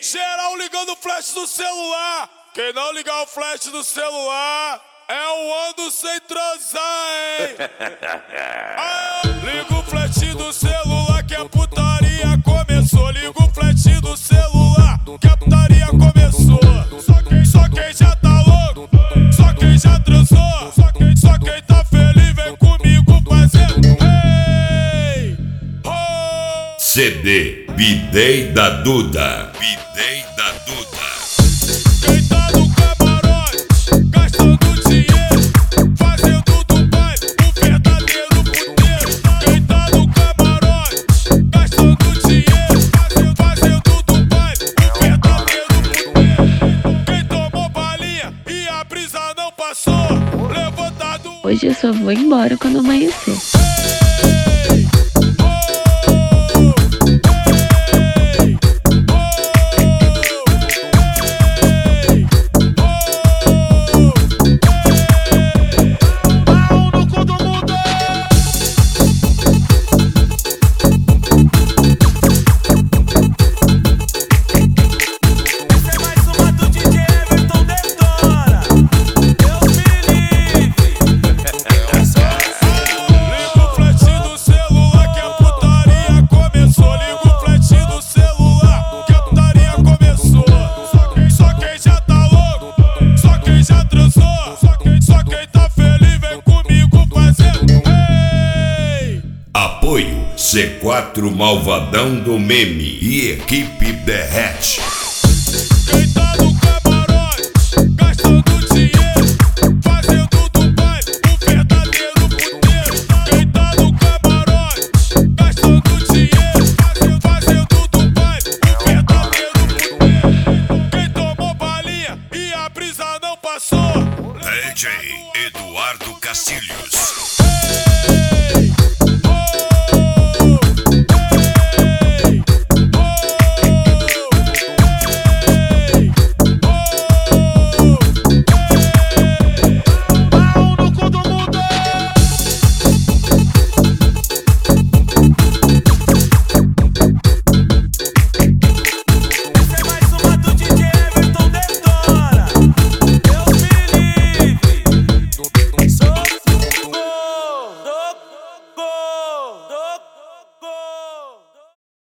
Geral ligando o flash do celular. Quem não ligar o flash do celular é um ano sem transar, hein? Liga o flash do celular que a putaria começou. Liga o flash do celular que a putaria começou. Só quem já tá louco, só quem já transou, só quem tá feliz vem comigo fazer. Hey! Oh! CD Bidei da Duda. Bidei da Duda. Quem tá no camarote, gastando dinheiro, fazendo do baile um verdadeiro puteiro. Quem tá no camarote, gastando dinheiro, fazendo do baile um verdadeiro puteiro. Quem tomou balinha e a brisa não passou, levantado. Hoje eu só vou embora quando amanhecer. Apoio C4 Malvadão do Meme e Equipe Derrete.